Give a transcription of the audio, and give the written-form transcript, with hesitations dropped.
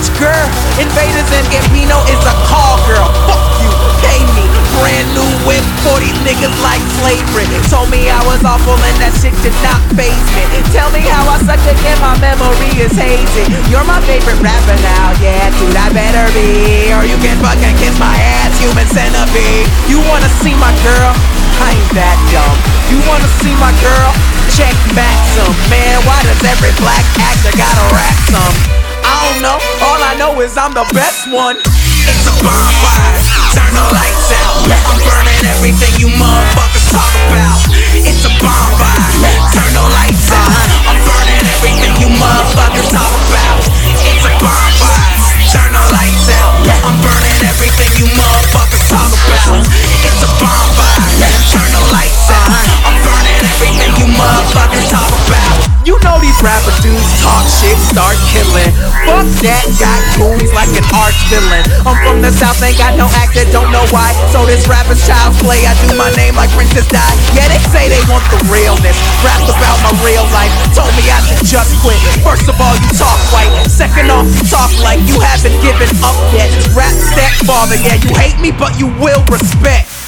which girl? Invaders and Gambino is a call girl. Fuck you, pay me. Brand new whip for these niggas like slavery. Told me I was awful and that shit did not faze me. Tell me how I suck again, my memory is hazy. You're my favorite rapper now, yeah, dude, I better be. Or you can fucking kiss my ass, human centipede. You wanna see my girl? I ain't that dumb. You wanna see my girl? Check Maxim. Man, why does every black actor gotta rap some? I don't know, all I know is I'm the best one. It's a bonfire, turn the lights out. I'm burning everything you motherfuckers talk about. It's a bonfire, turn the lights out. I'm burning everything you motherfuckers talk about. It's a bonfire, turn the lights out. I'm burning everything you motherfuckers talk about. It's a bonfire, turn the lights out. I'm burning everything you motherfuckers talk about. You know these rapper dudes talk shit, start killing. Fuck that, got goons like an arch villain. I'm from the south, ain't got no actor, don't know why. So this rapper's child's play, I do my name like Princess Di. Yeah, they say they want the realness. Raps about my real life, told me I should just quit. First of all, you talk white. Second off, you talk like you haven't given up yet. Rap step father, yeah, you hate me, but you will respect.